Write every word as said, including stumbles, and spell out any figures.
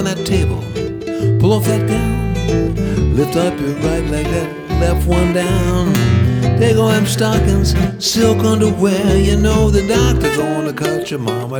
on that table. Pull off that gown. Lift up your right leg, that left one down. Take off them stockings, silk underwear. You know the doctor gonna cut your mama